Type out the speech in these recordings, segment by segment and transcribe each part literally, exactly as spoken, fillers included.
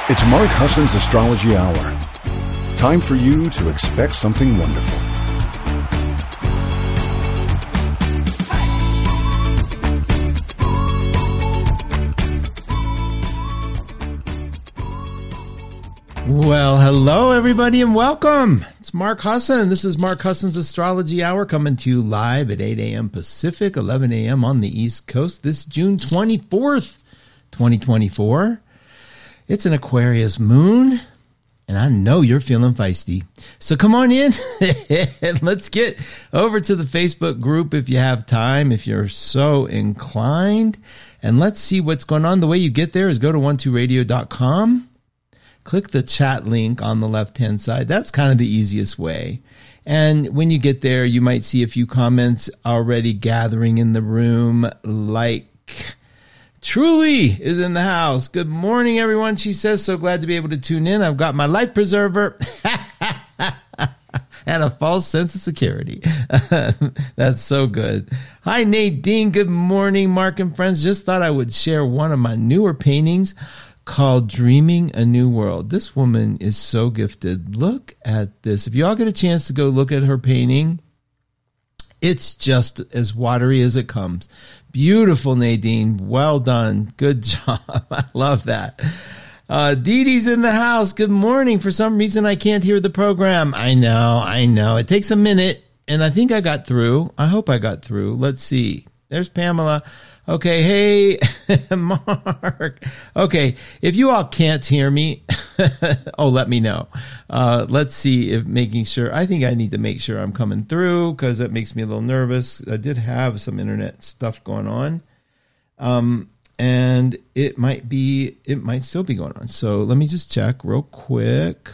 It's Mark Husson's Astrology Hour. Time for you to expect something wonderful. Well, hello, everybody, and welcome. It's Mark Husson. This is Mark Husson's Astrology Hour, coming to you live at eight a.m. Pacific, eleven a.m. on the East Coast this June twenty-fourth, twenty twenty-four. It's an Aquarius moon, and I know you're feeling feisty. So come on in and let's get over to the Facebook group if you have time, if you're so inclined, and let's see what's going on. The way you get there is go to one two radio dot com. Click the chat link on the left-hand side. That's kind of the easiest way. And when you get there, you might see a few comments already gathering in the room, like Truly is in the house. Good morning, everyone. She says, so glad to be able to tune in. I've got my life preserver and a false sense of security. That's so good. Hi, Nadine. Good morning, Mark and friends. Just thought I would share one of my newer paintings called Dreaming a New World. This woman is so gifted. Look at this. If you all get a chance to go look at her painting, it's just as watery as it comes. Beautiful, Nadine. Well done. Good job. I love that. Uh, Dee Dee's in the house. Good morning. For some reason, I can't hear the program. I know. I know. It takes a minute, and I think I got through. I hope I got through. Let's see. There's Pamela. Okay, hey, Mark. Okay, if you all can't hear me, oh, let me know. Uh, let's see if making sure, I think I need to make sure I'm coming through because that makes me a little nervous. I did have some internet stuff going on. Um, and it might be, it might still be going on. So let me just check real quick.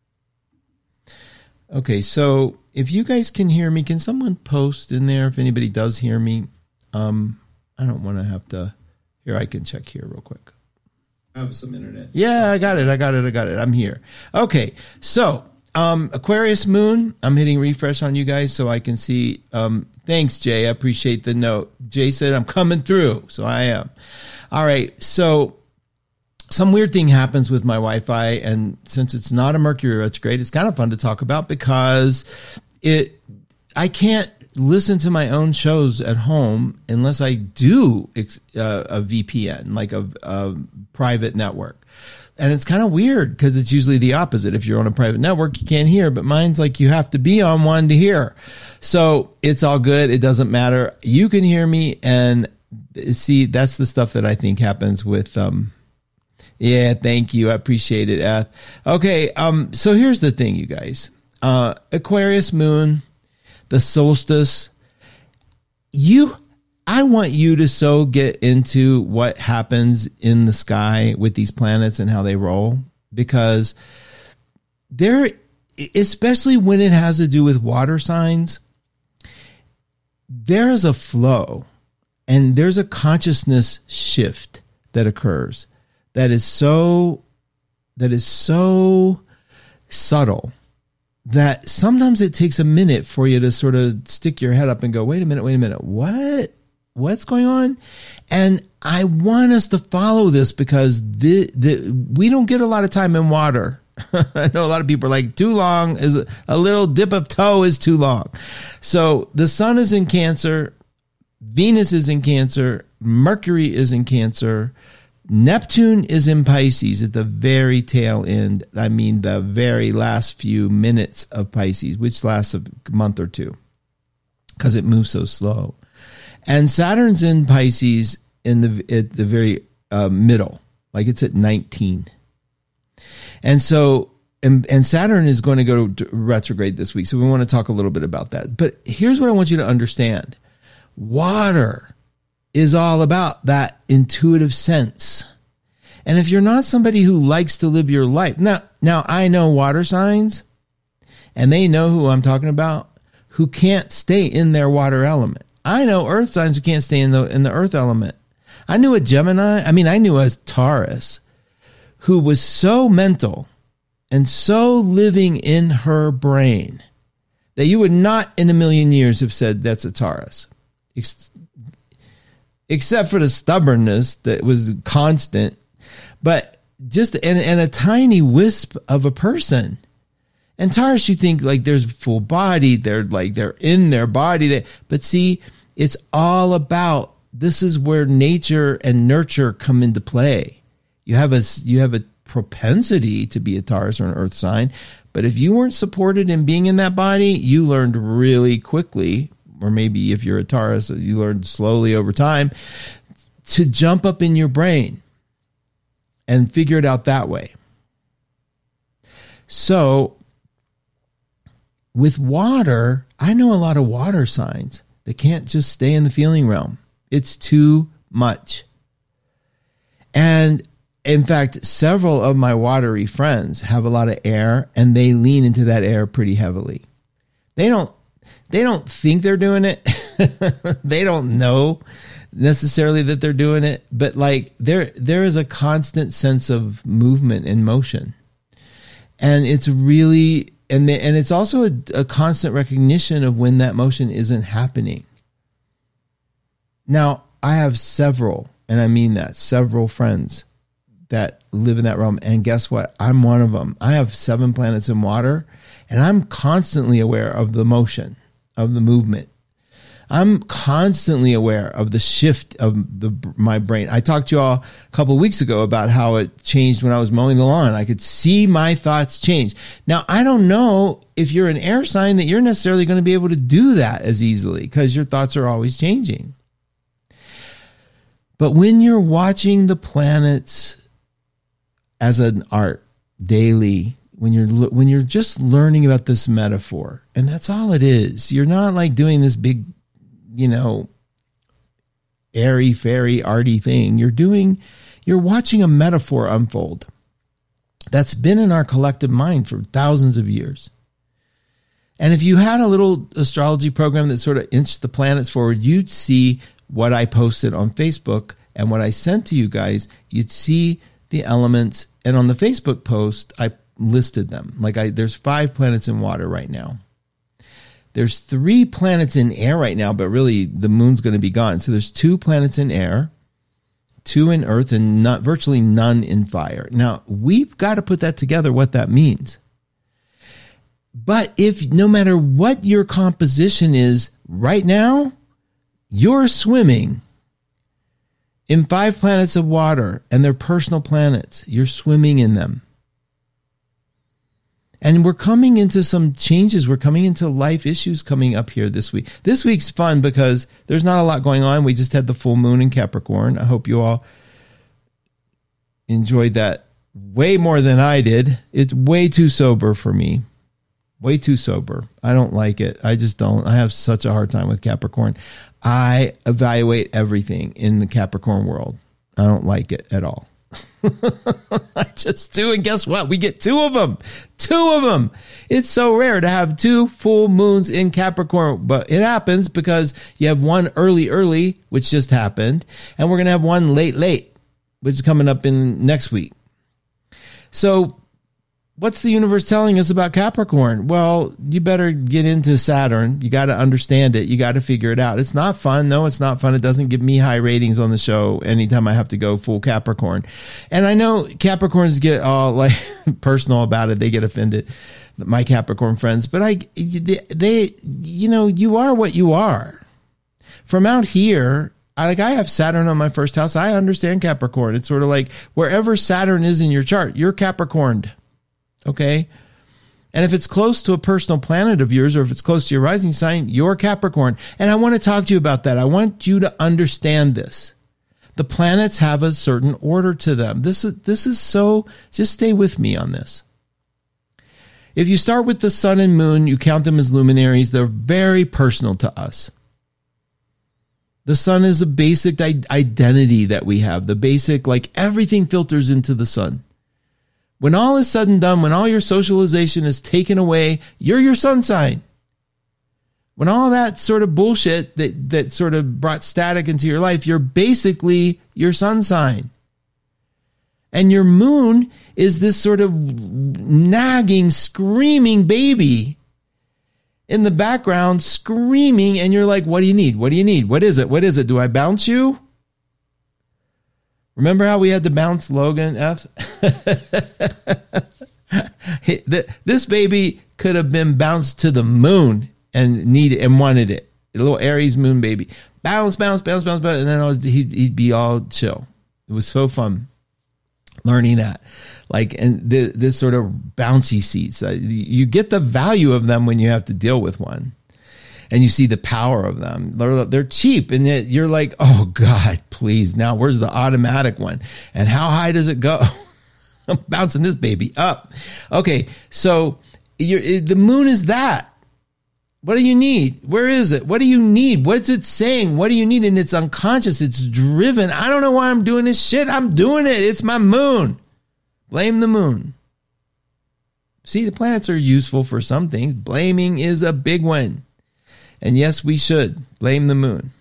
Okay, so if you guys can hear me, can someone post in there if anybody does hear me? Um, I don't want to have to. Here, I can check here real quick. I have some internet. Yeah, I got it. I got it. I got it. I'm here. Okay. So, um, Aquarius moon. I'm hitting refresh on you guys so I can see. Um, thanks, Jay. I appreciate the note. Jay said I'm coming through. So I am. All right. So some weird thing happens with my Wi-Fi. And since it's not a Mercury retrograde, it's kind of fun to talk about because it, I can't listen to my own shows at home unless I do uh, a V P N, like a, a private network. And it's kind of weird because it's usually the opposite. If you're on a private network, you can't hear, but mine's like you have to be on one to hear. So it's all good. It doesn't matter. You can hear me, and see, that's the stuff that I think happens with, um, yeah, thank you. I appreciate it, Eth. Okay. Um, so here's the thing, you guys, uh, Aquarius moon, the solstice, you, I want you to so get into what happens in the sky with these planets and how they roll, because there, especially when it has to do with water signs, there is a flow and there's a consciousness shift that occurs that is so, that is so subtle that sometimes it takes a minute for you to sort of stick your head up and go, wait a minute, wait a minute, what? What's going on? And I want us to follow this because the, the, we don't get a lot of time in water. I know a lot of people are like, too long is a, a little dip of toe is too long. So the sun is in Cancer, Venus is in Cancer, Mercury is in Cancer, Neptune is in Pisces at the very tail end. I mean, the very last few minutes of Pisces, which lasts a month or two because it moves so slow. And Saturn's in Pisces in the at the very uh, middle, like it's at nineteen. And so, and, and Saturn is going to go to retrograde this week. So we want to talk a little bit about that. But here's what I want you to understand. Water is all about that intuitive sense. And if you're not somebody who likes to live your life, now, now I know water signs, and they know who I'm talking about, who can't stay in their water element. I know earth signs who can't stay in the, in the earth element. I knew a Gemini, I mean, I knew a Taurus who was so mental and so living in her brain that you would not in a million years have said that's a Taurus. Except for the stubbornness that was constant. But just and, and a tiny wisp of a person. And Taurus, you think like there's full body, they're like they're in their body. They, but see, it's all about, this is where nature and nurture come into play. You have a you have a propensity to be a Taurus or an earth sign, but if you weren't supported in being in that body, you learned really quickly, or maybe if you're a Taurus, you learned slowly over time, to jump up in your brain and figure it out that way. So with water, I know a lot of water signs that can't just stay in the feeling realm. It's too much. And in fact, several of my watery friends have a lot of air, and they lean into that air pretty heavily. They don't, they don't think they're doing it. They don't know necessarily that they're doing it, but like there, there is a constant sense of movement and motion. And it's really, and the, and it's also a, a constant recognition of when that motion isn't happening. Now, I have several, and I mean that, several friends that live in that realm. And guess what? I'm one of them. I have seven planets in water, and I'm constantly aware of the motion, of the movement. I'm constantly aware of the shift of the my brain. I talked to you all a couple of weeks ago about how it changed when I was mowing the lawn. I could see my thoughts change. Now, I don't know if you're an air sign that you're necessarily going to be able to do that as easily, because your thoughts are always changing. But when you're watching the planets as an art daily, when you're when you're just learning about this metaphor, and that's all it is. You're not like doing this big, you know, airy, fairy, arty thing. You're doing, you're watching a metaphor unfold that's been in our collective mind for thousands of years. And if you had a little astrology program that sort of inched the planets forward, you'd see what I posted on Facebook and what I sent to you guys. You'd see the elements. And on the Facebook post, I listed them. Like I, there's five planets in water right now. There's three planets in air right now, but really the moon's going to be gone. So there's two planets in air, two in earth, and not virtually none in fire. Now, we've got to put that together, what that means. But if no matter what your composition is right now, you're swimming in five planets of water, and they're personal planets. You're swimming in them. And we're coming into some changes. We're coming into life issues coming up here this week. This week's fun because there's not a lot going on. We just had the full moon in Capricorn. I hope you all enjoyed that way more than I did. It's way too sober for me. Way too sober. I don't like it. I just don't. I have such a hard time with Capricorn. I evaluate everything in the Capricorn world. I don't like it at all. I just do. And guess what? We get two of them. Two of them. It's so rare to have two full moons in Capricorn, but it happens because you have one early, early, which just happened. And we're going to have one late, late, which is coming up in next week. So what's the universe telling us about Capricorn? Well, you better get into Saturn. You got to understand it. You got to figure it out. It's not fun. No, it's not fun. It doesn't give me high ratings on the show anytime I have to go full Capricorn. And I know Capricorns get all like personal about it. They get offended, my Capricorn friends. But I, they, they, you know, you are what you are. From out here, I like I have Saturn on my first house. I understand Capricorn. It's sort of like wherever Saturn is in your chart, you're Capricorned. Okay. And if it's close to a personal planet of yours, or if it's close to your rising sign, you're Capricorn. And I want to talk to you about that. I want you to understand this. The planets have a certain order to them. This is, this is so, just stay with me on this. If you start with the sun and moon, you count them as luminaries. They're very personal to us. The sun is a basic identity that we have. The basic, like everything filters into the sun. When all is said and done, when all your socialization is taken away, you're your sun sign. When all that sort of bullshit that, that sort of brought static into your life, you're basically your sun sign. And your moon is this sort of nagging, screaming baby in the background, screaming, and you're like, what do you need? What do you need? What is it? What is it? Do I bounce you? Remember how we had to bounce Logan F? This baby could have been bounced to the moon and needed and wanted it. A little Aries moon baby. Bounce, bounce, bounce, bounce, bounce. And then he'd, he'd be all chill. It was so fun learning that. Like, and the, this sort of bouncy seats. Uh, you get the value of them when you have to deal with one. And you see the power of them. They're, they're cheap. And you're like, oh, God, please. Now, where's the automatic one? And how high does it go? I'm bouncing this baby up. Okay, so you're, the moon is that. What do you need? Where is it? What do you need? What's it saying? What do you need? And it's unconscious. It's driven. I don't know why I'm doing this shit. I'm doing it. It's my moon. Blame the moon. See, the planets are useful for some things. Blaming is a big one. And yes, we should blame the moon.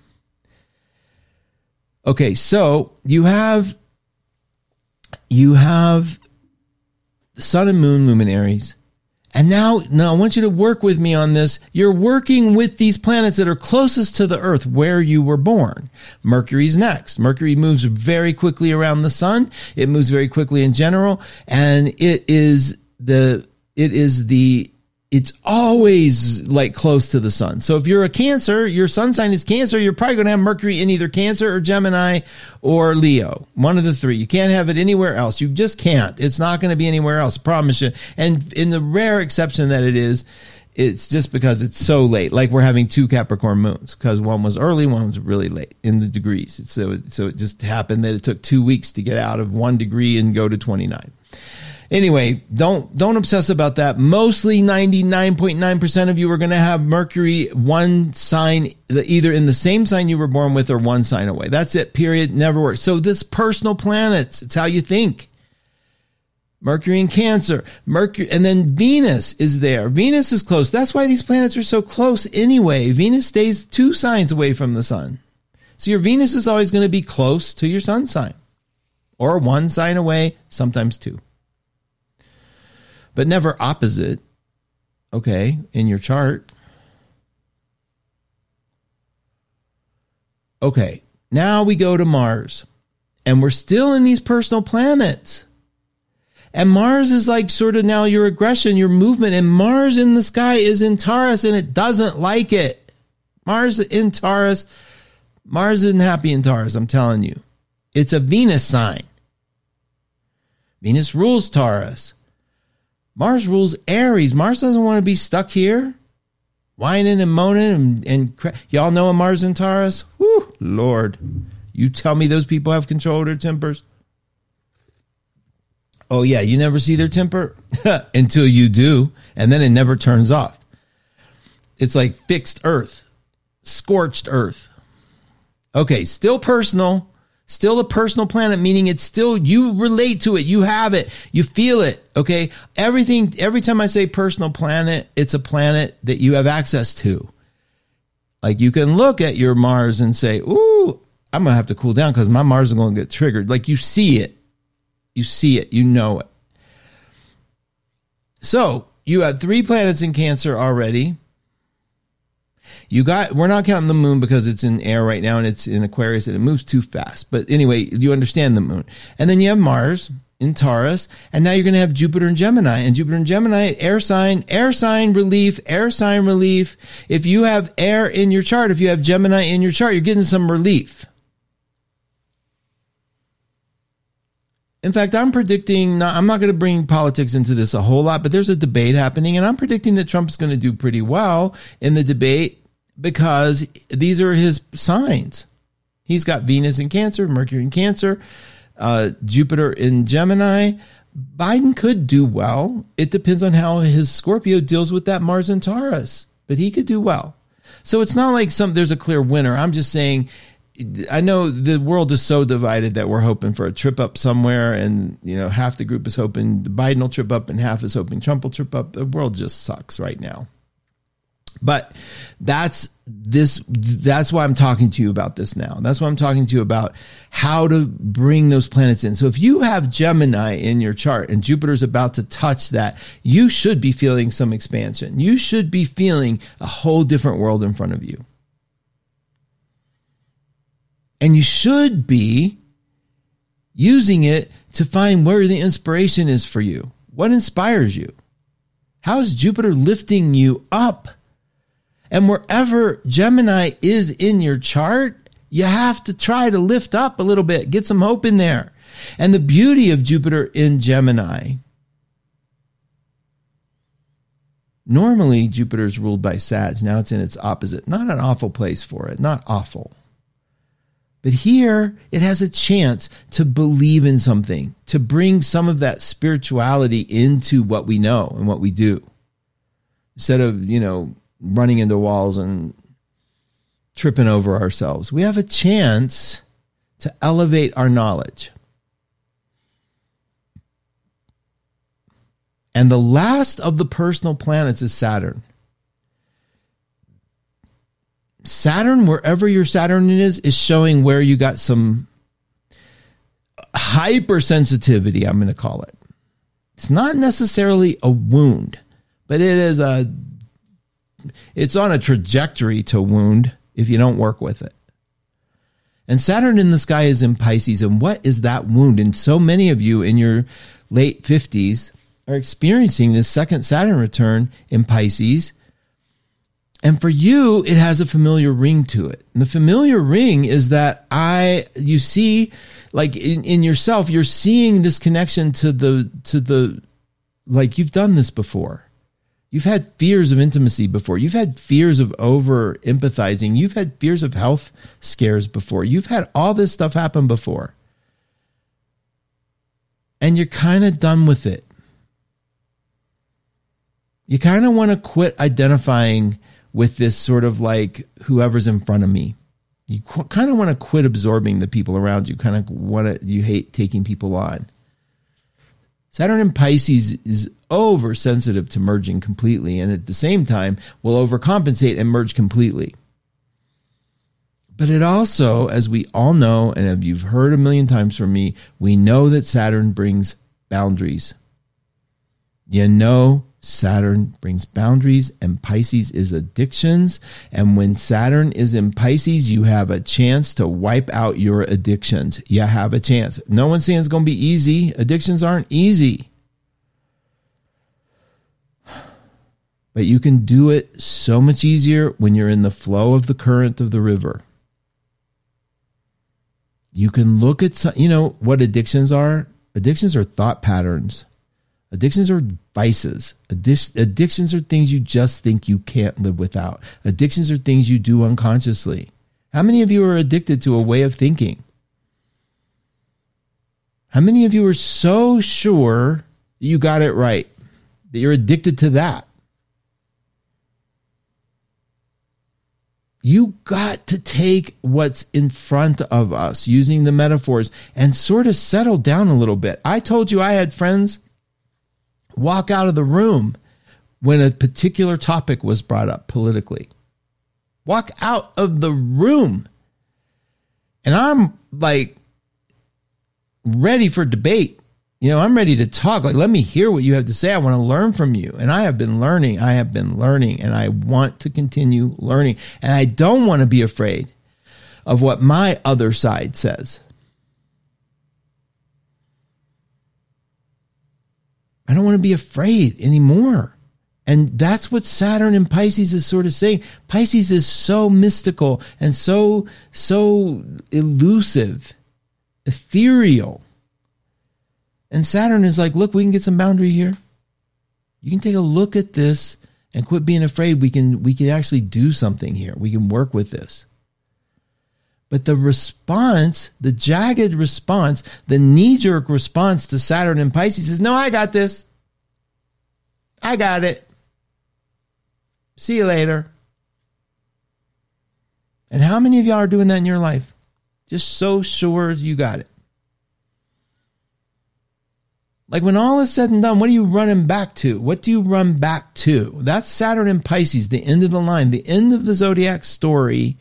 Okay, so you have you have the sun and moon luminaries. And now, now I want you to work with me on this. You're working with these planets that are closest to the Earth where you were born. Mercury's next. Mercury moves very quickly around the sun. It moves very quickly in general. And it is the, it is the, it's always like close to the sun. So if you're a Cancer, your sun sign is Cancer, you're probably going to have Mercury in either Cancer or Gemini or Leo. One of the three. You can't have it anywhere else. You just can't. It's not going to be anywhere else. I promise you. And in the rare exception that it is, it's just because it's so late. Like we're having two Capricorn moons because one was early, one was really late in the degrees. So, so it just happened that it took two weeks to get out of one degree and go to twenty-nine. Anyway, don't don't obsess about that. Mostly ninety-nine point nine percent of you are going to have Mercury one sign, either in the same sign you were born with or one sign away. That's it, period. Never works. So this personal planets, it's how you think. Mercury in Cancer. Mercury, and then Venus is there. Venus is close. That's why these planets are so close anyway. Venus stays two signs away from the sun. So your Venus is always going to be close to your sun sign. Or one sign away, sometimes two. But never opposite, okay, in your chart. Okay, now we go to Mars. And we're still in these personal planets. And Mars is like sort of now your aggression, your movement. And Mars in the sky is in Taurus, and it doesn't like it. Mars in Taurus, Mars isn't happy in Taurus, I'm telling you. It's a Venus sign. Venus rules Taurus. Mars rules Aries. Mars doesn't want to be stuck here, whining and moaning. And, and cra- y'all know a Mars in Taurus? Whew, Lord. You tell me those people have control of their tempers? Oh, yeah, you never see their temper? Until you do, and then it never turns off. It's like fixed earth, scorched earth. Okay, still personal. Still a personal planet, meaning it's still, you relate to it. You have it. You feel it. Okay. Everything, every time I say personal planet, it's a planet that you have access to. Like you can look at your Mars and say, ooh, I'm going to have to cool down because my Mars is going to get triggered. Like you see it. You see it. You know it. So you have three planets in Cancer already. You got, we're not counting the moon because it's in air right now and it's in Aquarius and it moves too fast. But anyway, you understand the moon. And then you have Mars in Taurus. And now you're going to have Jupiter and Gemini. And Jupiter and Gemini, air sign, air sign relief, air sign relief. If you have air in your chart, if you have Gemini in your chart, you're getting some relief. In fact, I'm predicting, not, I'm not going to bring politics into this a whole lot, but there's a debate happening. And I'm predicting that Trump is going to do pretty well in the debate, because these are his signs. He's got Venus in Cancer, Mercury in Cancer, uh, Jupiter in Gemini. Biden could do well. It depends on how his Scorpio deals with that Mars in Taurus, but he could do well. So it's not like some there's a clear winner. I'm just saying, I know the world is so divided that we're hoping for a trip up somewhere, and you know half the group is hoping Biden will trip up and half is hoping Trump will trip up. The world just sucks right now. But that's this. That's why I'm talking to you about this now. That's why I'm talking to you about how to bring those planets in. So if you have Gemini in your chart and Jupiter's about to touch that, you should be feeling some expansion. You should be feeling a whole different world in front of you. And you should be using it to find where the inspiration is for you. What inspires you? How is Jupiter lifting you up? And wherever Gemini is in your chart, you have to try to lift up a little bit, get some hope in there. And the beauty of Jupiter in Gemini, normally Jupiter is ruled by Sag. Now it's in its opposite. Not an awful place for it, not awful. But here it has a chance to believe in something, to bring some of that spirituality into what we know and what we do. Instead of, you know, running into walls and tripping over ourselves, we have a chance to elevate our knowledge. And the last of the personal planets is Saturn. Saturn, wherever your Saturn is, is showing where you got some hypersensitivity, I'm going to call it. It's not necessarily a wound, but it is a, it's on a trajectory to wound if you don't work with it. And Saturn in the sky is in Pisces. And what is that wound? And so many of you in your late fifties are experiencing this second Saturn return in Pisces. And for you, it has a familiar ring to it. And the familiar ring is that I, you see, like in, in yourself, you're seeing this connection to the, to the, like you've done this before. You've had fears of intimacy before. You've had fears of over empathizing. You've had fears of health scares before. You've had all this stuff happen before. And you're kind of done with it. You kind of want to quit identifying with this sort of like whoever's in front of me. You qu- kind of want to quit absorbing the people around you. Kind of want to, you hate taking people on. Saturn in Pisces is oversensitive to merging completely, and at the same time will overcompensate and merge completely. But it also, as we all know, and if you've heard a million times from me, we know that Saturn brings boundaries. You know, Saturn brings boundaries, and Pisces is addictions. And when Saturn is in Pisces, you have a chance to wipe out your addictions. You have a chance. No one's saying it's going to be easy. Addictions aren't easy. But you can do it so much easier when you're in the flow of the current of the river. You can look at, some, you know, what addictions are? Addictions are thought patterns. Addictions are vices. Addic- addictions are things you just think you can't live without. Addictions are things you do unconsciously. How many of you are addicted to a way of thinking? How many of you are so sure you got it right that you're addicted to that? You got to take what's in front of us, using the metaphors, and sort of settle down a little bit. I told you I had friends walk out of the room when a particular topic was brought up politically. Walk out of the room. And I'm like ready for debate. You know, I'm ready to talk. Like, let me hear what you have to say. I want to learn from you. And I have been learning. I have been learning. And I want to continue learning. And I don't want to be afraid of what my other side says. I don't want to be afraid anymore. And that's what Saturn in Pisces is sort of saying. Pisces is so mystical and so, so elusive, ethereal. And Saturn is like, look, we can get some boundary here. You can take a look at this and quit being afraid. We can, we can actually do something here. We can work with this. But the response, the jagged response, the knee-jerk response to Saturn in Pisces is, no, I got this. I got it. See you later. And how many of y'all are doing that in your life? Just so sure you got it. Like when all is said and done, what are you running back to? What do you run back to? That's Saturn in Pisces, the end of the line, the end of the zodiac story.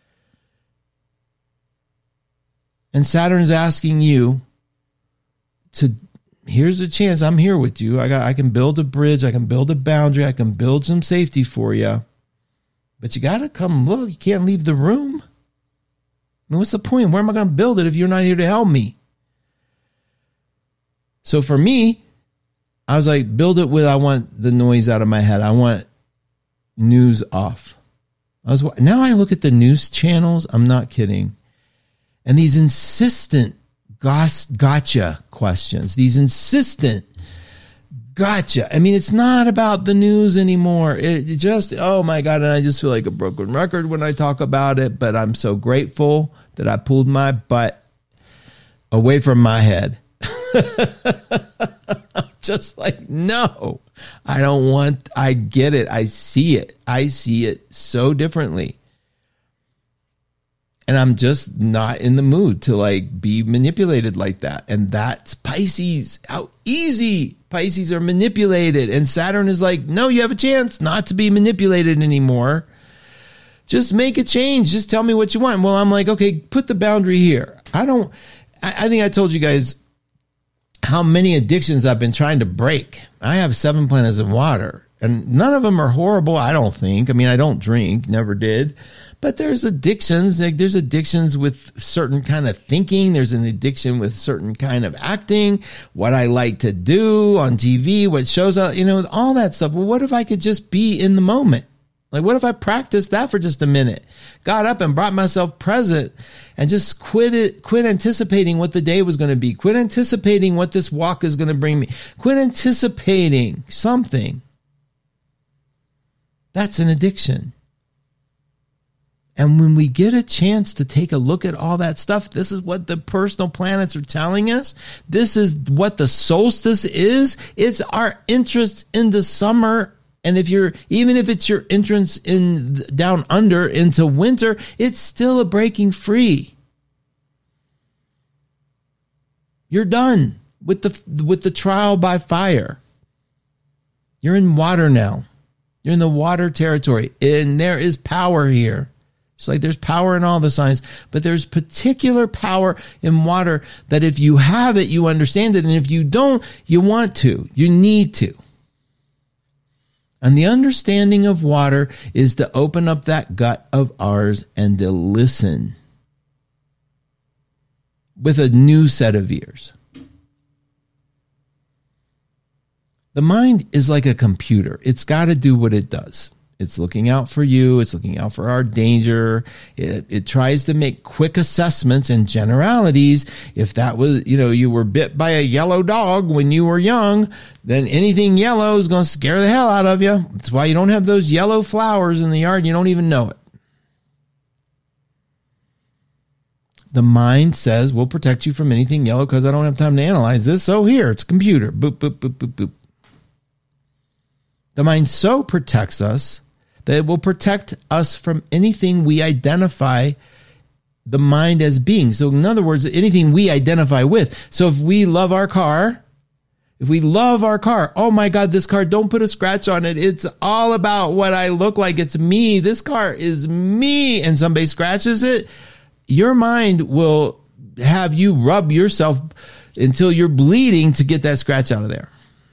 And Saturn's asking you to, here's a chance. I'm here with you. I got, I can build a bridge. I can build a boundary. I can build some safety for you. But you got to come look. You can't leave the room. I mean, what's the point? Where am I going to build it if you're not here to help me? So for me, I was like, build it with, I want the noise out of my head. I want news off. I was now I look at the news channels. I'm not kidding. And these insistent gos- gotcha questions, these insistent gotcha. I mean, it's not about the news anymore. It, it just, oh my God. And I just feel like a broken record when I talk about it, but I'm so grateful that I pulled my butt away from my head. Just like, no, I don't want, I get it. I see it. I see it so differently. And I'm just not in the mood to like be manipulated like that. And that's Pisces. How easy Pisces are manipulated. And Saturn is like, no, you have a chance not to be manipulated anymore. Just make a change. Just tell me what you want. Well, I'm like, okay, put the boundary here. I don't, I, I think I told you guys how many addictions I've been trying to break. I have seven planets in water, and none of them are horrible, I don't think. I mean, I don't drink, never did. But there's addictions. Like there's addictions with certain kind of thinking. There's an addiction with certain kind of acting, what I like to do on T V, what shows up, you know, all that stuff. Well, what if I could just be in the moment? Like, what if I practiced that for just a minute? Got up and brought myself present and just quit it, quit anticipating what the day was going to be. Quit anticipating what this walk is going to bring me. Quit anticipating something. That's an addiction. And when we get a chance to take a look at all that stuff, this is what the personal planets are telling us. This is what the solstice is. It's our interest in the summer. And if you're, even if it's your entrance in down under into winter, it's still a breaking free. You're done with the, with the trial by fire. You're in water now. You're in the water territory, and there is power here. It's like there's power in all the signs, but there's particular power in water that if you have it, you understand it. And if you don't, you want to, you need to. And the understanding of water is to open up that gut of ours and to listen with a new set of ears. The mind is like a computer. It's got to do what it does. It's looking out for you. It's looking out for our danger. It, it tries to make quick assessments and generalities. If that was, you know, you were bit by a yellow dog when you were young, then anything yellow is going to scare the hell out of you. That's why you don't have those yellow flowers in the yard. You don't even know it. The mind says, we'll protect you from anything yellow because I don't have time to analyze this. So here, it's a computer. Boop, boop, boop, boop, boop. The mind so protects us that it will protect us from anything we identify the mind as being. So in other words, anything we identify with. So if we love our car, if we love our car, oh my God, this car, don't put a scratch on it. It's all about what I look like. It's me. This car is me. And somebody scratches it. Your mind will have you rub yourself until you're bleeding to get that scratch out of there.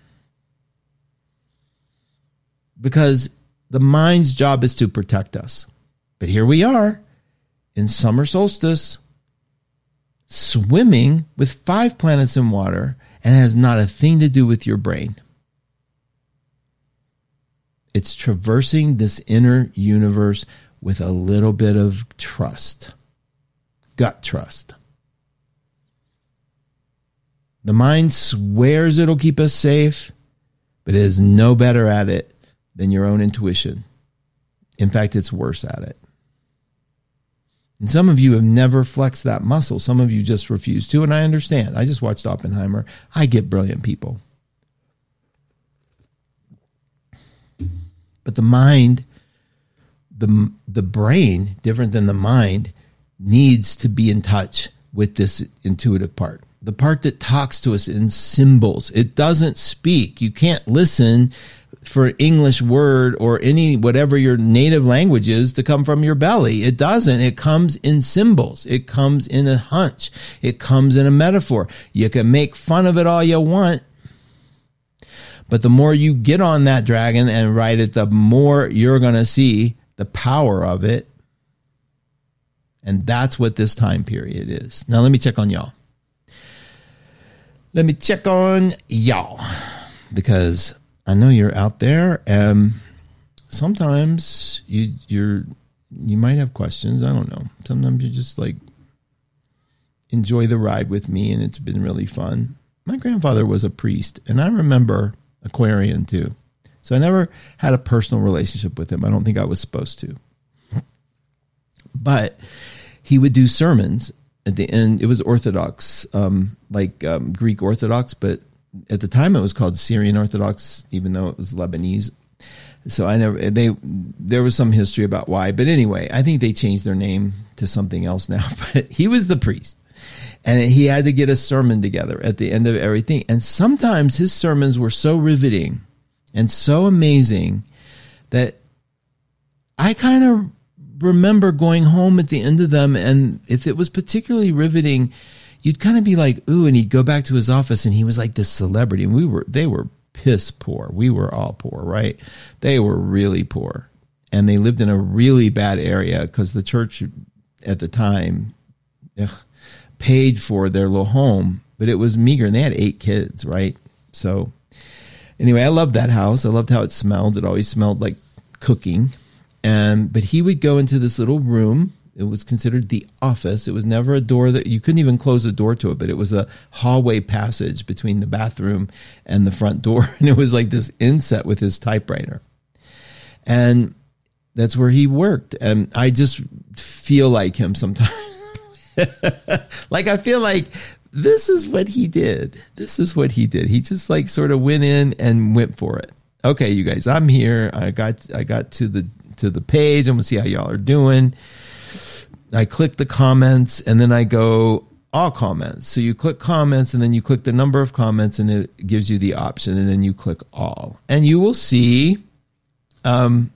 Because the mind's job is to protect us. But here we are in summer solstice, swimming with five planets in water, and it has not a thing to do with your brain. It's traversing this inner universe with a little bit of trust, gut trust. The mind swears it'll keep us safe, but it is no better at it than your own intuition. In fact, it's worse at it. And some of you have never flexed that muscle. Some of you just refuse to, and I understand. I just watched Oppenheimer. I get brilliant people. But the mind, the, the brain, different than the mind, needs to be in touch with this intuitive part. The part that talks to us in symbols. It doesn't speak. You can't listen for an English word or any, whatever your native language is, to come from your belly. It doesn't. It comes in symbols. It comes in a hunch. It comes in a metaphor. You can make fun of it all you want, but the more you get on that dragon and ride it, the more you're going to see the power of it. And that's what this time period is. Now let me check on y'all. Let me check on y'all, because I know you're out there, and sometimes you you're you might have questions. I don't know. Sometimes you just like enjoy the ride with me, and it's been really fun. My grandfather was a priest, and I remember Aquarian too. So I never had a personal relationship with him. I don't think I was supposed to. But he would do sermons at the end. It was Orthodox, um, like um, Greek Orthodox, but at the time it was called Syrian Orthodox, even though it was Lebanese. So I never, they, there was some history about why. But anyway, I think they changed their name to something else now. But he was the priest. And he had to get a sermon together at the end of everything. And sometimes his sermons were so riveting and so amazing that I kind of remember going home at the end of them. And if it was particularly riveting, you'd kind of be like, ooh, and he'd go back to his office and he was like this celebrity. And we were, they were piss poor. We were all poor, right? They were really poor. And they lived in a really bad area because the church at the time, ugh, paid for their little home, but it was meager, and they had eight kids, right? So anyway, I loved that house. I loved how it smelled. It always smelled like cooking. And but he would go into this little room. It was considered the office. It was never a door that you couldn't even close a door to it, but it was a hallway passage between the bathroom and the front door. And it was like this inset with his typewriter. And that's where he worked. And I just feel like him sometimes. Like, I feel like this is what he did. This is what he did. He just like sort of went in and went for it. Okay, you guys, I'm here. I got, I got to the, to the page. I'm gonna see how y'all are doing. I click the comments and then I go all comments. So you click comments and then you click the number of comments and it gives you the option, and then you click all, and you will see, um,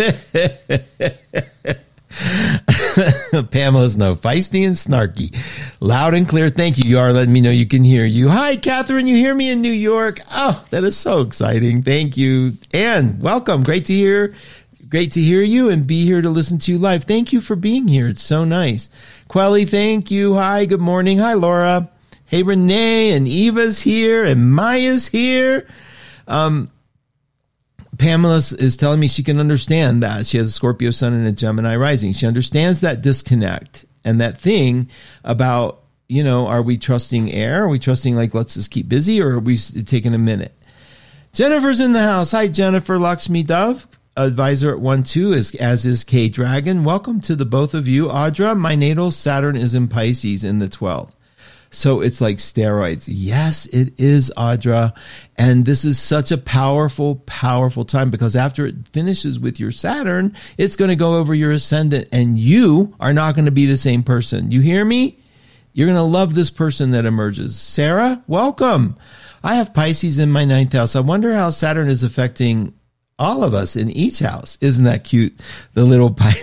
Pamela's no feisty and snarky, loud and clear. Thank you. You are letting me know you can hear you. Hi, Catherine. You hear me in New York? Oh, that is so exciting. Thank you. And welcome. Great to hear. Great to hear you and be here to listen to you live. Thank you for being here. It's so nice. Quelly, thank you. Hi, good morning. Hi, Laura. Hey, Renee, and Eva's here and Maya's here. Um, Pamela is telling me she can understand that. She has a Scorpio sun and a Gemini rising. She understands that disconnect and that thing about, you know, are we trusting air? Are we trusting like, let's just keep busy, or are we taking a minute? Jennifer's in the house. Hi, Jennifer. Lakshmi Dove, advisor at one two, is, as is K Dragon. Welcome to the both of you. Audra, my natal Saturn is in Pisces in the twelfth. So it's like steroids. Yes, it is, Audra. And this is such a powerful, powerful time, because after it finishes with your Saturn, it's going to go over your ascendant, and you are not going to be the same person. You hear me? You're going to love this person that emerges. Sarah, welcome. I have Pisces in my ninth house. I wonder how Saturn is affecting all of us in each house. Isn't that cute? The little pie.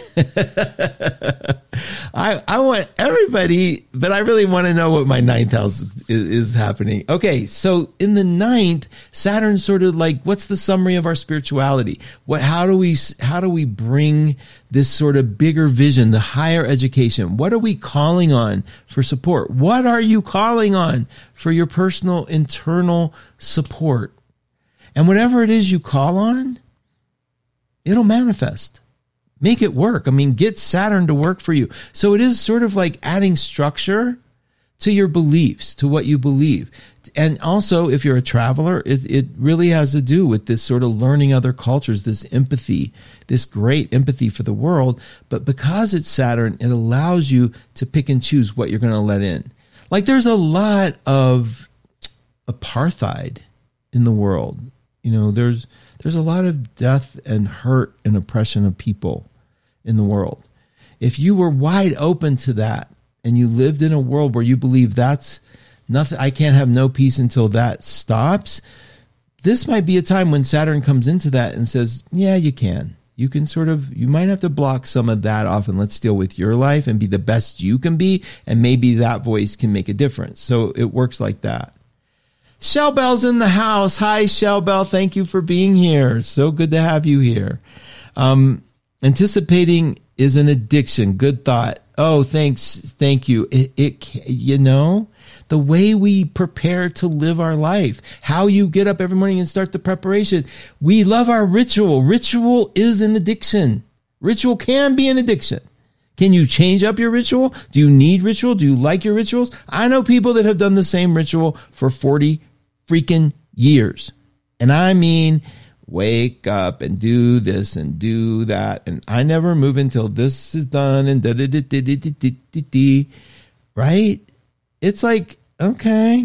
I I want everybody, but I really want to know what my ninth house is, is happening. Okay, so in the ninth, Saturn sort of like, what's the summary of our spirituality? What? How do we how do we bring this sort of bigger vision, the higher education? What are we calling on for support? What are you calling on for your personal internal support? And whatever it is you call on, it'll manifest. Make it work. I mean, get Saturn to work for you. So it is sort of like adding structure to your beliefs, to what you believe. And also, if you're a traveler, it, it really has to do with this sort of learning other cultures, this empathy, this great empathy for the world. But because it's Saturn, it allows you to pick and choose what you're going to let in. Like, there's a lot of apartheid in the world. You know, there's there's a lot of death and hurt and oppression of people in the world. If you were wide open to that and you lived in a world where you believe that's nothing, I can't have no peace until that stops, this might be a time when Saturn comes into that and says, yeah, you can. You can sort of, you might have to block some of that off, and let's deal with your life and be the best you can be. And maybe that voice can make a difference. So it works like that. Shell Bell's in the house. Hi, Shell Bell. Thank you for being here. So good to have you here. Um, anticipating is an addiction. Good thought. Oh, thanks. Thank you. It, it, you know, the way we prepare to live our life, how you get up every morning and start the preparation. We love our ritual. Ritual is an addiction. Ritual can be an addiction. Can you change up your ritual? Do you need ritual? Do you like your rituals? I know people that have done the same ritual for forty freaking years. And I mean, wake up and do this and do that. And I never move until this is done and da da da da da da da da. Right? It's like, okay,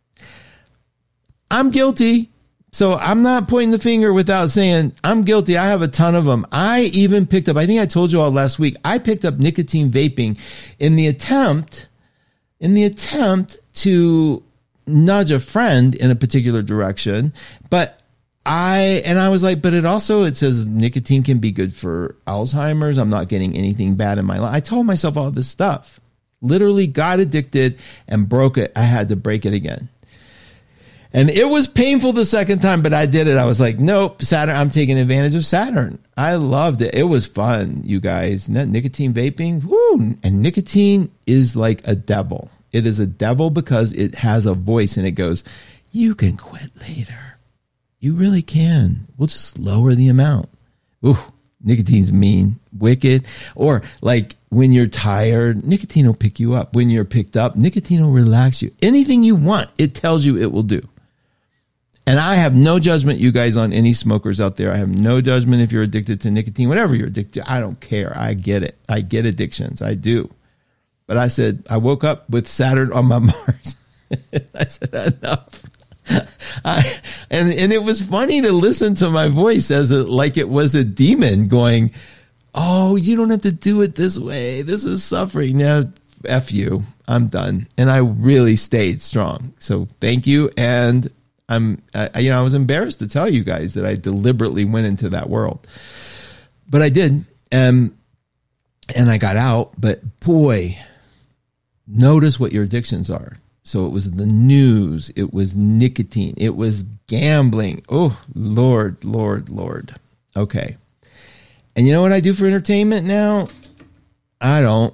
I'm guilty. So I'm not pointing the finger without saying I'm guilty. I have a ton of them. I even picked up, I think I told you all last week, I picked up nicotine vaping in the attempt, in the attempt to nudge a friend in a particular direction. But I, and I was like, but it also, it says nicotine can be good for Alzheimer's. I'm not getting anything bad in my life. I told myself all this stuff, literally got addicted and broke it. I had to break it again. And it was painful the second time, but I did it. I was like, nope, Saturn. I'm taking advantage of Saturn. I loved it. It was fun, you guys. Nicotine vaping, woo. And nicotine is like a devil. It is a devil because it has a voice and it goes, you can quit later. You really can. We'll just lower the amount. Ooh, nicotine's mean, wicked. Or like when you're tired, nicotine will pick you up. When you're picked up, nicotine will relax you. Anything you want, it tells you it will do. And I have no judgment, you guys, on any smokers out there. I have no judgment if you're addicted to nicotine, whatever you're addicted to. I don't care. I get it. I get addictions. I do. But I said, I woke up with Saturn on my Mars. I said, enough. I, and, and it was funny to listen to my voice as a, like it was a demon going, oh, you don't have to do it this way. This is suffering. Now, F you. I'm done. And I really stayed strong. So thank you. And I'm, I, you know, I was embarrassed to tell you guys that I deliberately went into that world, but I did. Um, and I got out, but boy, notice what your addictions are. So it was the news. It was nicotine. It was gambling. Oh, Lord, Lord, Lord. Okay. And you know what I do for entertainment now? I don't.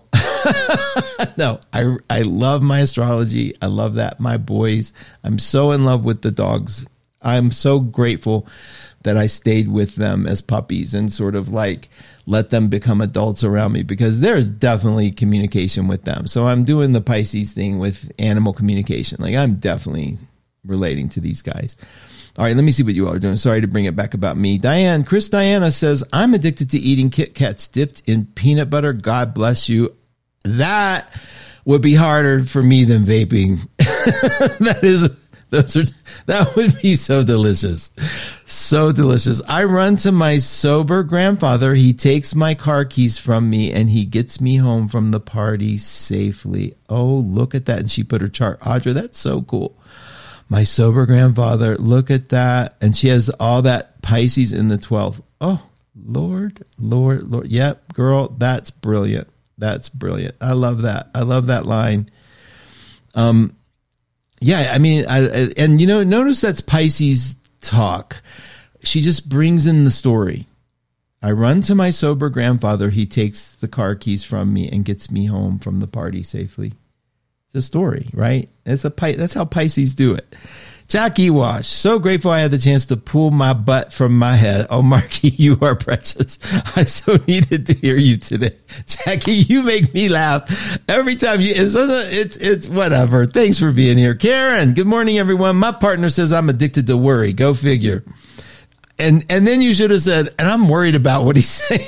No, I I love my astrology. I love that. My boys. I'm so in love with the dogs. I'm so grateful that I stayed with them as puppies and sort of like let them become adults around me, because there's definitely communication with them. So I'm doing the Pisces thing with animal communication. Like I'm definitely relating to these guys. All right, let me see what you all are doing. Sorry to bring it back about me. Diane, Chris Diana says, I'm addicted to eating Kit Kats dipped in peanut butter. God bless you. That would be harder for me than vaping. That is, those are, that would be so delicious. So delicious. I run to my sober grandfather. He takes my car keys from me and he gets me home from the party safely. Oh, look at that. And she put her chart. Audra, that's so cool. My sober grandfather, look at that. And she has all that Pisces in the twelfth. Oh, Lord, Lord, Lord. Yep, girl, that's brilliant. That's brilliant. I love that. I love that line. Um, yeah, I mean, I, I, and you know, notice that's Pisces talk. She just brings in the story. I run to my sober grandfather. He takes the car keys from me and gets me home from the party safely. It's a story, right? It's a that's how Pisces do it. Jackie Wash, so grateful I had the chance to pull my butt from my head. Oh, Marky, you are precious. I so needed to hear you today. Jackie, you make me laugh every time you, it's, it's, it's whatever. Thanks for being here. Karen, good morning, everyone. My partner says I'm addicted to worry. Go figure. And and then you should have said, and I'm worried about what he's saying.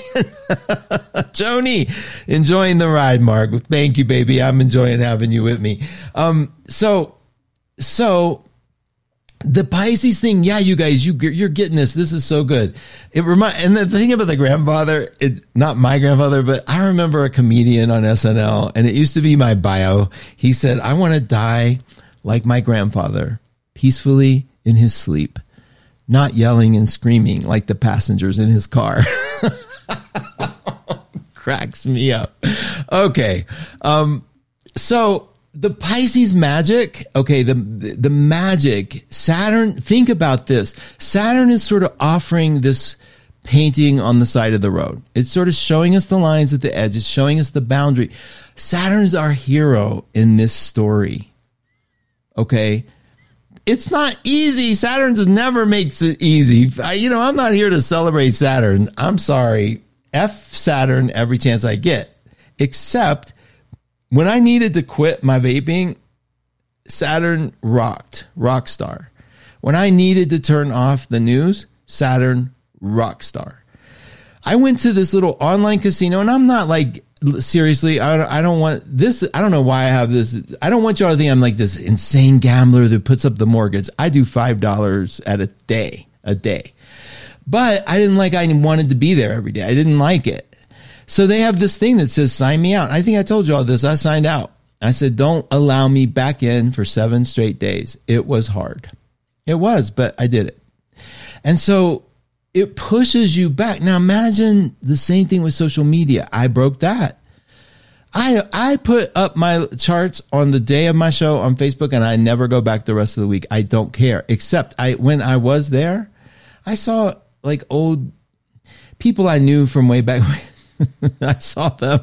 Joni, enjoying the ride, Mark. Thank you, baby. I'm enjoying having you with me. Um, so, so the Pisces thing, yeah, you guys, you you're getting this. This is so good. It remind and the thing about the grandfather, it not my grandfather, but I remember a comedian on S N L, and it used to be my bio. He said, "I want to die like my grandfather, peacefully in his sleep, not yelling and screaming like the passengers in his car." Cracks me up. Okay. Um, so the Pisces magic, okay, the, the, the magic, Saturn, think about this. Saturn is sort of offering this painting on the side of the road. It's sort of showing us the lines at the edge. It's showing us the boundary. Saturn's our hero in this story. Okay. It's not easy. Saturn just never makes it easy. I, you know, I'm not here to celebrate Saturn. I'm sorry. F Saturn every chance I get. Except when I needed to quit my vaping, Saturn rocked. Rock star. When I needed to turn off the news, Saturn rock star. I went to this little online casino, and I'm not like, seriously, I don't, I don't want this. I don't know why I have this. I don't want y'all to think I'm like this insane gambler that puts up the mortgage. I do five dollars at a day, a day. But I didn't like, I wanted to be there every day. I didn't like it. So they have this thing that says, sign me out. I think I told you all this. I signed out. I said, don't allow me back in for seven straight days. It was hard. It was, but I did it. And so it pushes you back. Now imagine the same thing with social media. I broke that. I I put up my charts on the day of my show on Facebook, and I never go back the rest of the week. I don't care. Except I when I was there, I saw like old people I knew from way back. I saw them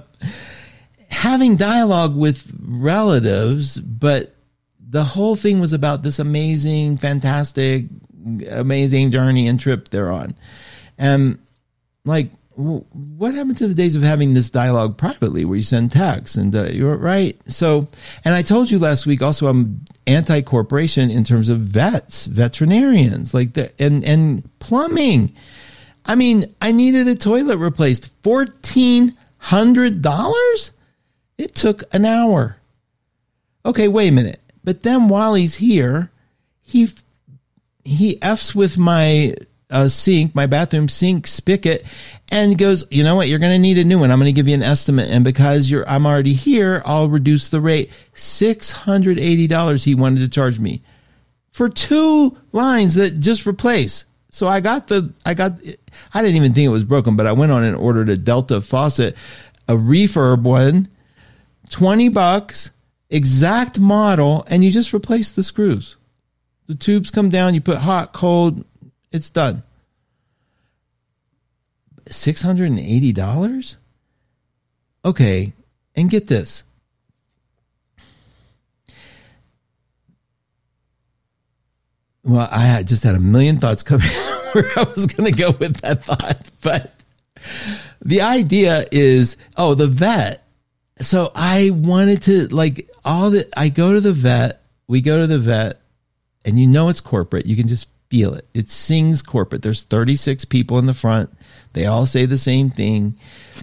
having dialogue with relatives, but the whole thing was about this amazing, fantastic, amazing journey and trip they're on. And like, what happened to the days of having this dialogue privately where you send texts and uh, you're right. So, and I told you last week also, I'm anti-corporation in terms of vets, veterinarians, like the, and, and plumbing. I mean, I needed a toilet replaced. fourteen hundred dollars? It took an hour. Okay, wait a minute. But then while he's here, he he F's with my uh, sink, my bathroom sink spigot, and goes, you know what? You're going to need a new one. I'm going to give you an estimate. And because you're, I'm already here, I'll reduce the rate. six hundred eighty dollars he wanted to charge me for two lines that just replace. So I got the, I got, I didn't even think it was broken, but I went on and ordered a Delta faucet, a refurb one, twenty bucks, exact model, and you just replace the screws. The tubes come down, you put hot, cold, it's done. six hundred eighty dollars? Okay, and get this. Well, I had just had a million thoughts coming where I was going to go with that thought. But the idea is, oh, the vet. So I wanted to, like, all the, I go to the vet, we go to the vet, and you know it's corporate. You can just feel it. It sings corporate. There's thirty-six people in the front. They all say the same thing.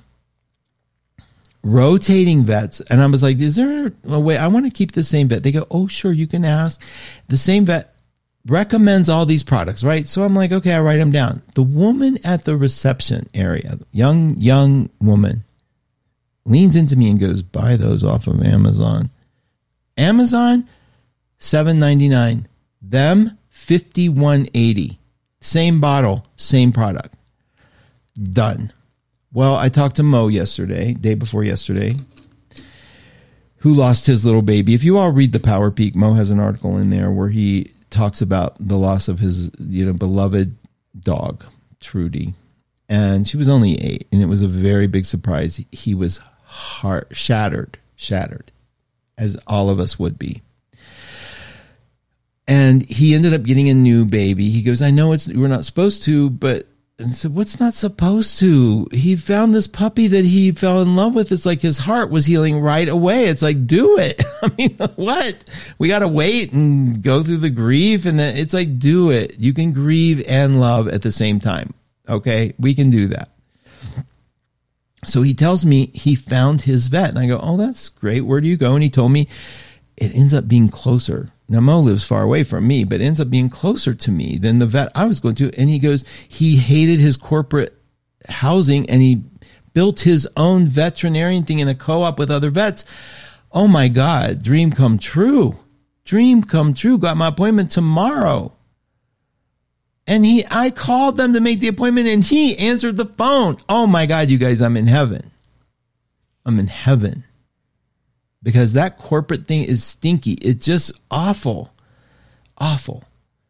Rotating vets. And I was like, is there a way? I want to keep the same vet. They go, oh, sure, you can ask. The same vet recommends all these products, right? So I'm like, okay, I write them down. The woman at the reception area, young, young woman, leans into me and goes, buy those off of Amazon. Amazon, seven ninety-nine. Them, fifty-one eighty. Same bottle, same product. Done. Well, I talked to Mo yesterday, day before yesterday, who lost his little baby. If you all read the Power Peak, Mo has an article in there where he talks about the loss of his, you know, beloved dog, Trudy. And she was only eight, and it was a very big surprise. He was heart shattered, shattered, as all of us would be. And he ended up getting a new baby. He goes, I know it's we're not supposed to, but and so what's not supposed to? He found this puppy that he fell in love with. It's like his heart was healing right away. It's like, do it. I mean, what? We got to wait and go through the grief. And then it's like, do it. You can grieve and love at the same time. Okay, we can do that. So he tells me he found his vet. And I go, oh, that's great. Where do you go? And he told me it ends up being closer. Now, Mo lives far away from me, but ends up being closer to me than the vet I was going to. And he goes, he hated his corporate housing and he built his own veterinarian thing in a co-op with other vets. Oh my God, dream come true. Dream come true. Got my appointment tomorrow. And he, I called them to make the appointment and he answered the phone. Oh my God, you guys, I'm in heaven. I'm in heaven. Because that corporate thing is stinky. It's just awful. Awful.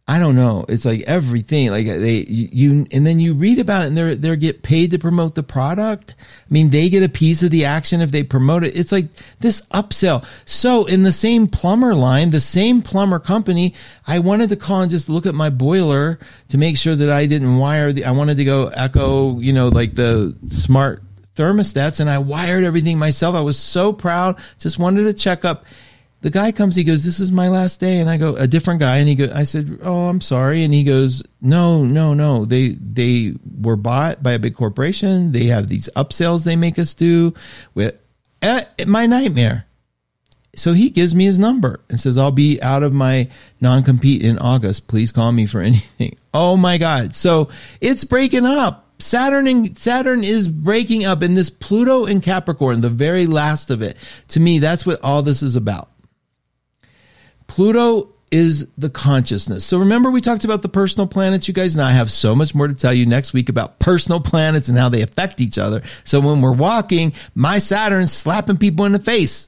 I don't know. It's like everything, like they, you, and then you read about it and they're, they're get paid to promote the product. I mean, they get a piece of the action if they promote it. It's like this upsell. So in the same plumber line, the same plumber company, I wanted to call and just look at my boiler to make sure that I didn't wire the, I wanted to go Echo, you know, like the smart thermostats, and I wired everything myself. I was so proud. Just wanted to check up. The guy comes, he goes, this is my last day. And I go, a different guy. And he goes, I said, oh, I'm sorry. And he goes, no, no, no. They, they were bought by a big corporation. They have these upsells they make us do with uh, my nightmare. So he gives me his number and says, I'll be out of my non-compete in August. Please call me for anything. Oh my God. So it's breaking up. Saturn and Saturn is breaking up, and this Pluto and Capricorn, the very last of it, to me, that's what all this is about. Pluto is the consciousness. So remember, we talked about the personal planets, you guys, and I have so much more to tell you next week about personal planets and how they affect each other. So when we're walking, my Saturn's slapping people in the face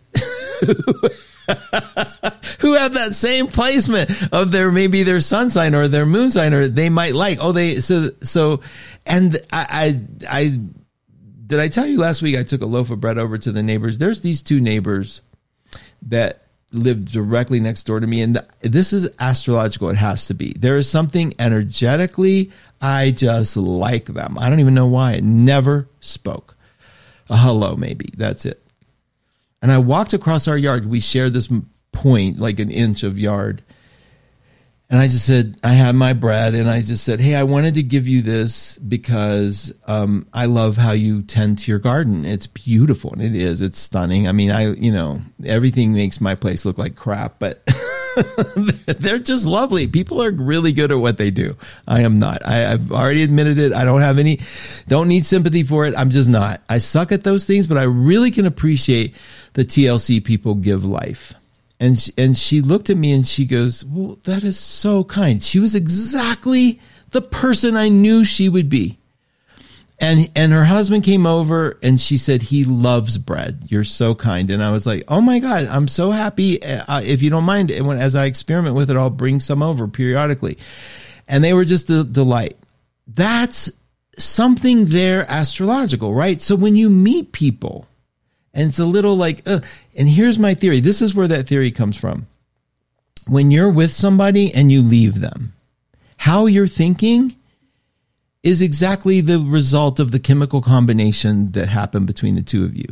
who have that same placement of their, maybe their sun sign or their moon sign, or they might like, oh, they, so, so, and I, I, I, did I tell you last week I took a loaf of bread over to the neighbors? There's these two neighbors that live directly next door to me. And the, this is astrological. It has to be. There is something energetically, I just like them. I don't even know why. It never spoke. A hello, maybe. That's it. And I walked across our yard. We share this point, like an inch of yard. And I just said, I have my bread. And I just said, hey, I wanted to give you this because um, I love how you tend to your garden. It's beautiful. And it is. It's stunning. I mean, I, you know, everything makes my place look like crap, but they're just lovely. People are really good at what they do. I am not. I, I've already admitted it. I don't have any, don't need sympathy for it. I'm just not. I suck at those things, but I really can appreciate the T L C people give life. And she, and she looked at me and she goes, well, that is so kind. She was exactly the person I knew she would be. And and her husband came over and she said, he loves bread. You're so kind. And I was like, oh my God, I'm so happy. Uh, if you don't mind, as I experiment with it, I'll bring some over periodically. And they were just a delight. That's something there astrological, right? So when you meet people, and it's a little like, uh, and here's my theory. This is where that theory comes from. When you're with somebody and you leave them, how you're thinking is exactly the result of the chemical combination that happened between the two of you.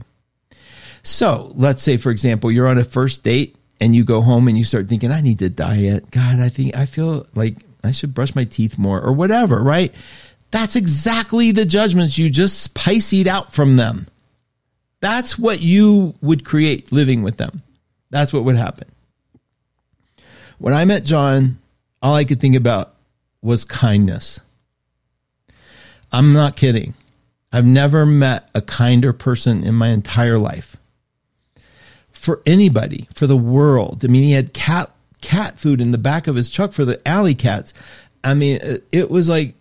So let's say, for example, you're on a first date and you go home and you start thinking, I need to diet. God, I think I feel like I should brush my teeth more or whatever, right? That's exactly the judgments you just Pisce'd out from them. That's what you would create living with them. That's what would happen. When I met John, all I could think about was kindness. I'm not kidding. I've never met a kinder person in my entire life. For anybody, for the world. I mean, he had cat cat food in the back of his truck for the alley cats. I mean, it was like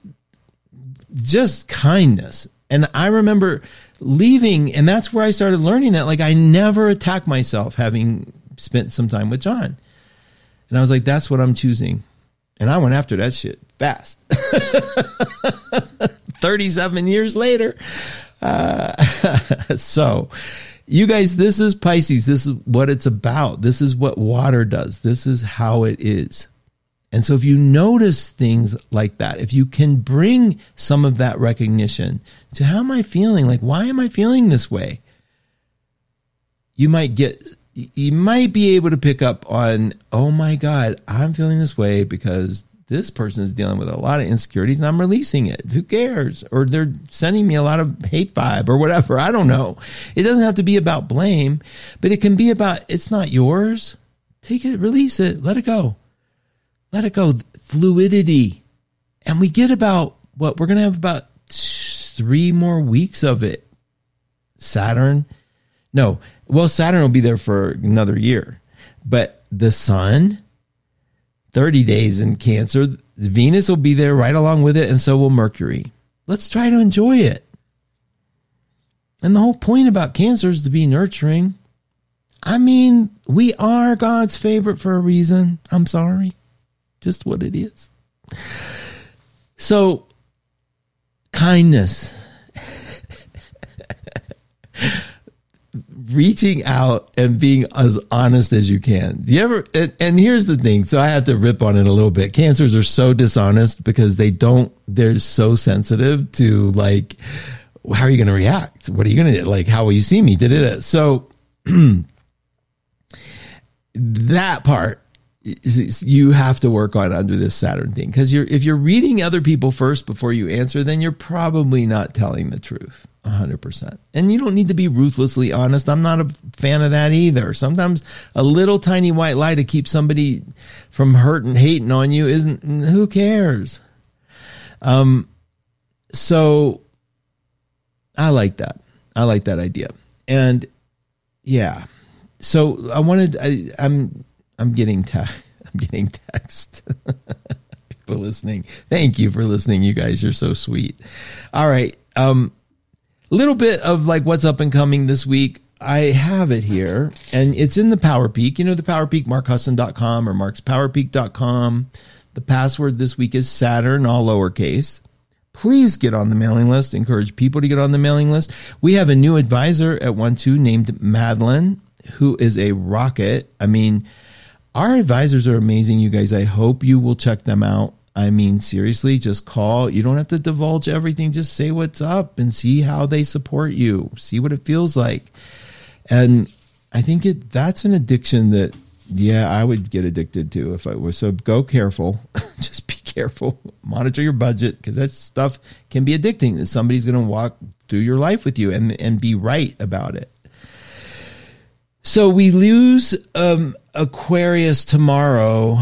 just kindness. And I remember leaving, and that's where I started learning that, like, I never attack myself having spent some time with John. And I was like, that's what I'm choosing. And I went after that shit fast. thirty-seven years later. Uh, so, you guys, this is Pisces. This is what it's about. This is what water does. This is how it is. And so if you notice things like that, if you can bring some of that recognition to how am I feeling? Like, why am I feeling this way? You might get, you might be able to pick up on, oh my God, I'm feeling this way because this person is dealing with a lot of insecurities and I'm releasing it. Who cares? Or they're sending me a lot of hate vibe or whatever. I don't know. It doesn't have to be about blame, but it can be about, it's not yours. Take it, release it, let it go. Let it go. Fluidity. And we get about what we're going to have about three more weeks of it. Saturn. No. Well, Saturn will be there for another year. But the sun, thirty days in Cancer. Venus will be there right along with it. And so will Mercury. Let's try to enjoy it. And the whole point about Cancer is to be nurturing. I mean, we are God's favorite for a reason. I'm sorry. Just what it is. So, kindness. Reaching out and being as honest as you can. Do you ever, and, and here's the thing. So I have to rip on it a little bit. Cancers are so dishonest because they don't, they're so sensitive to like, how are you going to react? What are you going to, like, how will you see me? Did it? So that part is, you have to work on under this Saturn thing. Cause you're, if you're reading other people first before you answer, then you're probably not telling the truth. one hundred percent. And you don't need to be ruthlessly honest. I'm not a fan of that either. Sometimes a little tiny white lie to keep somebody from hurting, hating on you isn't, who cares? Um, so I like that. I like that idea. And yeah, so I wanted, I, I'm, I'm getting, te- I'm getting text. People listening. Thank you for listening. You guys, you're so sweet. All right. Um, little bit of like what's up and coming this week. I have it here and it's in the Power Peak. You know, the Power Peak, mark husson dot com or marks power peak dot com. The password this week is Saturn, all lowercase. Please get on the mailing list. Encourage people to get on the mailing list. We have a new advisor at one two named Madeline, who is a rocket. I mean, our advisors are amazing, you guys. I hope you will check them out. I mean, seriously, just call. You don't have to divulge everything. Just say what's up and see how they support you. See what it feels like. And I think it that's an addiction that, yeah, I would get addicted to if I was. So go careful. Just be careful. Monitor your budget because that stuff can be addicting. That somebody's going to walk through your life with you and, and be right about it. So we lose um, Aquarius tomorrow.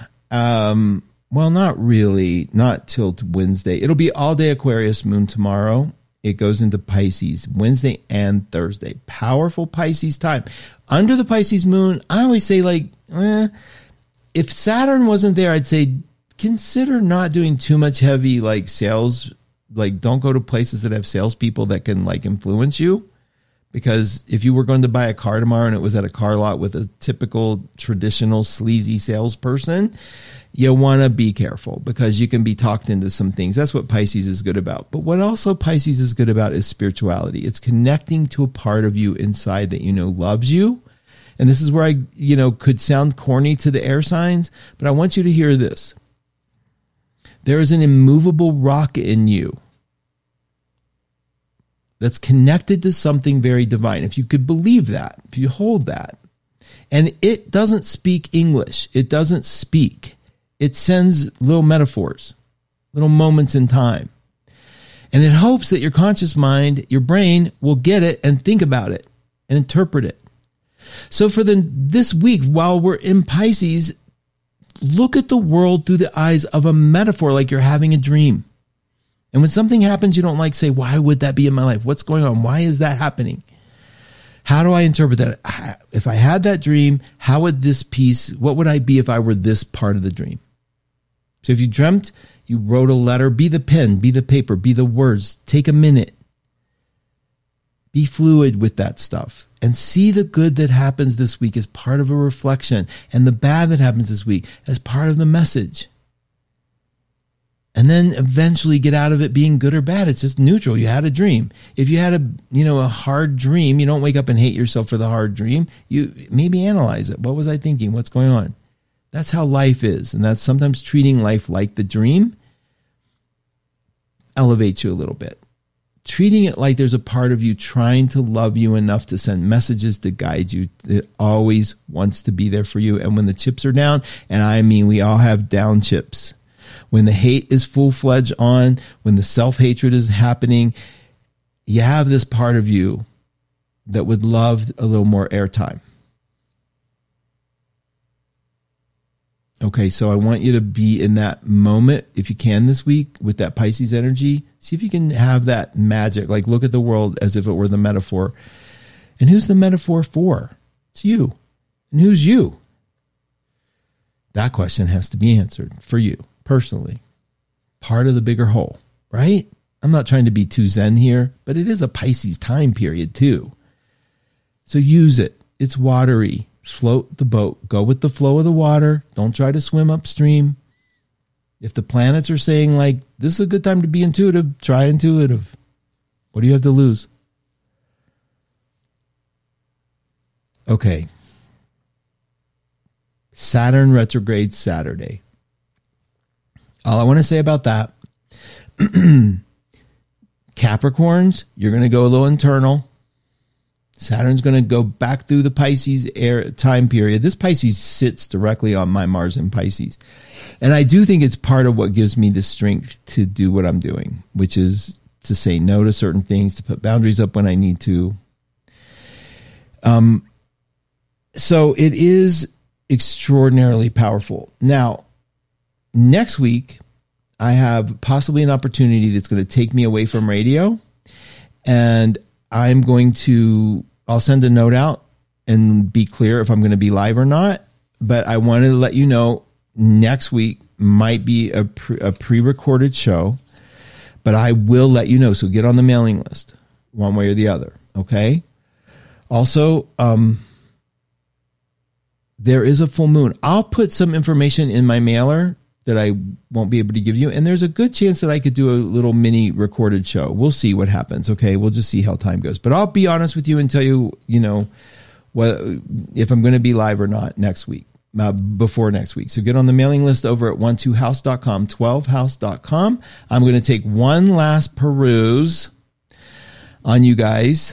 Um Well, not really, not till Wednesday. It'll be all day Aquarius moon tomorrow. It goes into Pisces Wednesday and Thursday. Powerful Pisces time. Under the Pisces moon, I always say like, eh, if Saturn wasn't there, I'd say consider not doing too much heavy like sales. Like don't go to places that have salespeople that can like influence you. Because if you were going to buy a car tomorrow and it was at a car lot with a typical traditional sleazy salesperson, you want to be careful because you can be talked into some things. That's what Pisces is good about. But what also Pisces is good about is spirituality. It's connecting to a part of you inside that you know loves you. And this is where I, you know, could sound corny to the air signs, but I want you to hear this. There is an immovable rock in you that's connected to something very divine. If you could believe that, if you hold that, and it doesn't speak English, it doesn't speak. It sends little metaphors, little moments in time. And it hopes that your conscious mind, your brain will get it and think about it and interpret it. So for the this week, while we're in Pisces, look at the world through the eyes of a metaphor like you're having a dream. And when something happens you don't like, say, why would that be in my life? What's going on? Why is that happening? How do I interpret that? If I had that dream, how would this piece, what would I be if I were this part of the dream? So if you dreamt, you wrote a letter, be the pen, be the paper, be the words. Take a minute. Be fluid with that stuff and see the good that happens this week as part of a reflection and the bad that happens this week as part of the message. And then eventually get out of it being good or bad. It's just neutral. You had a dream. If you had a, you know, a hard dream, you don't wake up and hate yourself for the hard dream. You maybe analyze it. What was I thinking? What's going on? That's how life is. And that's sometimes treating life like the dream elevates you a little bit. Treating it like there's a part of you trying to love you enough to send messages to guide you. It always wants to be there for you. And when the chips are down, and I mean, we all have down chips. When the hate is full-fledged on, when the self-hatred is happening, you have this part of you that would love a little more airtime. Okay, so I want you to be in that moment, if you can this week, with that Pisces energy. See if you can have that magic, like look at the world as if it were the metaphor. And who's the metaphor for? It's you. And who's you? That question has to be answered for you. Personally, part of the bigger whole, right? I'm not trying to be too zen here, but it is a Pisces time period too. So use it. It's watery. Float the boat. Go with the flow of the water. Don't try to swim upstream. If the planets are saying like, this is a good time to be intuitive, try intuitive. What do you have to lose? Okay. Saturn retrograde Saturday. All I want to say about that, Capricorns, you're going to go a little internal. Saturn's going to go back through the Pisces air time period. This Pisces sits directly on my Mars in Pisces. And I do think it's part of what gives me the strength to do what I'm doing, which is to say no to certain things, to put boundaries up when I need to. Um, so it is extraordinarily powerful. Now, next week, I have possibly an opportunity that's going to take me away from radio. And I'm going to, I'll send a note out and be clear if I'm going to be live or not. But I wanted to let you know next week might be a, pre, a pre-recorded show, but I will let you know. So get on the mailing list one way or the other. Okay. Also, um, there is a full moon. I'll put some information in my mailer that I won't be able to give you. And there's a good chance that I could do a little mini recorded show. We'll see what happens. Okay. We'll just see how time goes, but I'll be honest with you and tell you, you know, what, if I'm going to be live or not next week, uh, before next week. So get on the mailing list over at twelve house dot com, twelve house dot com. I'm going to take one last peruse on you guys.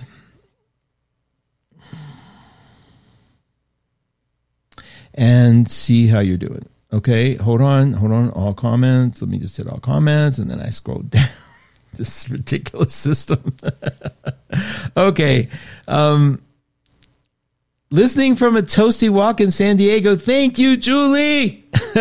And see how you're doing. Okay, hold on, hold on. All comments. Let me just hit all comments, and then I scroll down. This ridiculous system. Okay. Um, listening from a toasty walk in San Diego. Thank you, Julie.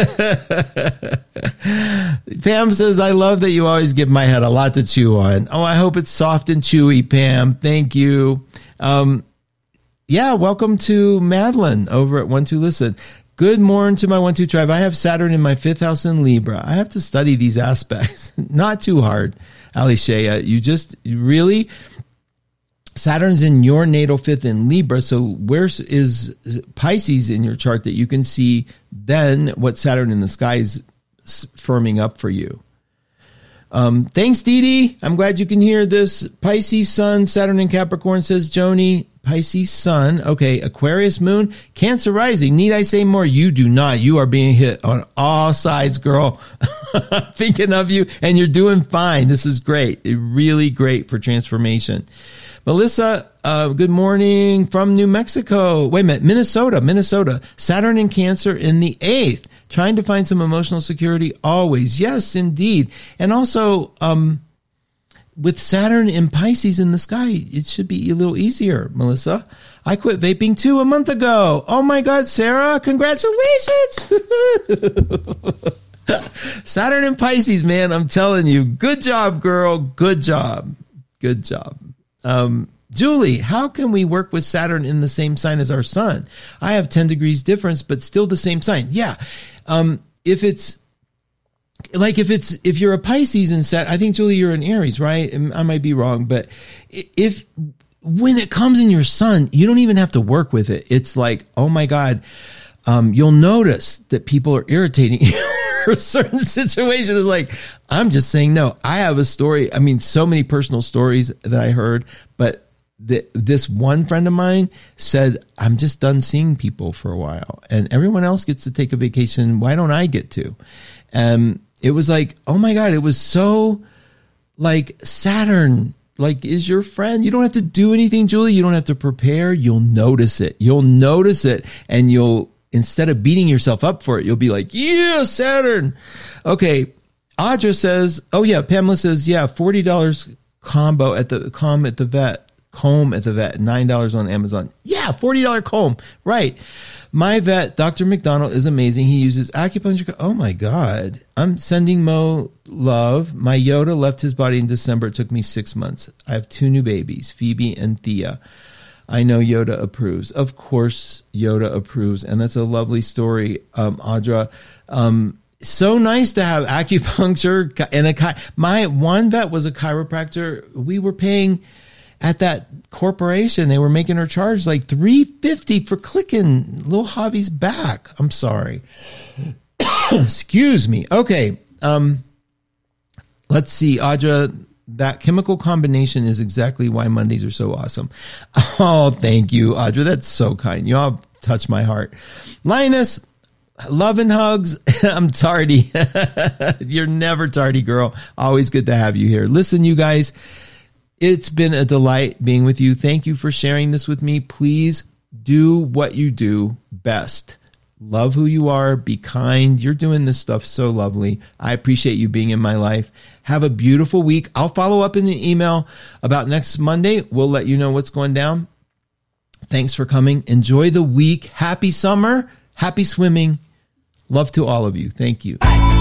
Pam says, I love that you always give my head a lot to chew on. Oh, I hope it's soft and chewy, Pam. Thank you. Um, yeah, welcome to Madeline over at One Two Listen. Good morning to my One Two Tribe. I have Saturn in my fifth house in Libra. I have to study these aspects. Not too hard, Ali Shea. You just you really, Saturn's in your natal fifth in Libra. So where is Pisces in your chart that you can see then what Saturn in the sky is firming up for you? Um, thanks, Dee Dee. I'm glad you can hear this. Pisces Sun, Saturn in Capricorn, says Joni. Pisces Sun. Okay. Aquarius Moon, Cancer Rising. Need I say more? You do not. You are being hit on all sides, girl. Thinking of you, and you're doing fine. This is great. Really great for transformation. Melissa, uh, good morning from New Mexico. Wait a minute. Minnesota, Minnesota. Saturn in Cancer in the eighth. Trying to find some emotional security always. Yes, indeed. And also, um, with Saturn in Pisces in the sky, it should be a little easier, Melissa. I quit vaping too a month ago. Oh my God, Sarah, congratulations. Saturn in Pisces, man, I'm telling you. Good job, girl. Good job. Good job. Um, Julie, how can we work with Saturn in the same sign as our sun? I have ten degrees difference, but still the same sign. Yeah. Um, if it's, Like if it's, if you're a Pisces and Sat, I think Julie, you're an Aries, right? I might be wrong, but if, when it comes in your sun, you don't even have to work with it. It's like, oh my God, um, you'll notice that people are irritating you for a certain situation. It's like, I'm just saying no. I have a story. I mean, so many personal stories that I heard, but the, this one friend of mine said, I'm just done seeing people for a while and everyone else gets to take a vacation. Why don't I get to? Um, It was like, oh my God, it was so like Saturn, like is your friend. You don't have to do anything, Julie. You don't have to prepare. You'll notice it. You'll notice it. And you'll, instead of beating yourself up for it, you'll be like, yeah, Saturn. Okay. Audra says, oh yeah. Pamela says, yeah, forty dollars combo at the comb at the vet, comb at the vet, nine dollars on Amazon. Yeah. forty dollars comb. Right. My vet, Doctor McDonald, is amazing. He uses acupuncture. Oh my God. I'm sending Mo love. My Yoda left his body in December. It took me six months. I have two new babies, Phoebe and Thea. I know Yoda approves. Of course, Yoda approves. And that's a lovely story, um, Audra. Um, so nice to have acupuncture and a, chi- my one vet was a chiropractor. We were paying at that corporation, they were making her charge like three hundred fifty dollars for clicking little Javi's back. I'm sorry. Excuse me. Okay. Um, let's see, Audra, that chemical combination is exactly why Mondays are so awesome. Oh, thank you, Audra. That's so kind. You all touch my heart. Linus, love and hugs. I'm tardy. You're never tardy, girl. Always good to have you here. Listen, you guys, it's been a delight being with you. Thank you for sharing this with me. Please do what you do best. Love who you are. Be kind. You're doing this stuff so lovely. I appreciate you being in my life. Have a beautiful week. I'll follow up in an email about next Monday. We'll let you know what's going down. Thanks for coming. Enjoy the week. Happy summer. Happy swimming. Love to all of you. Thank you.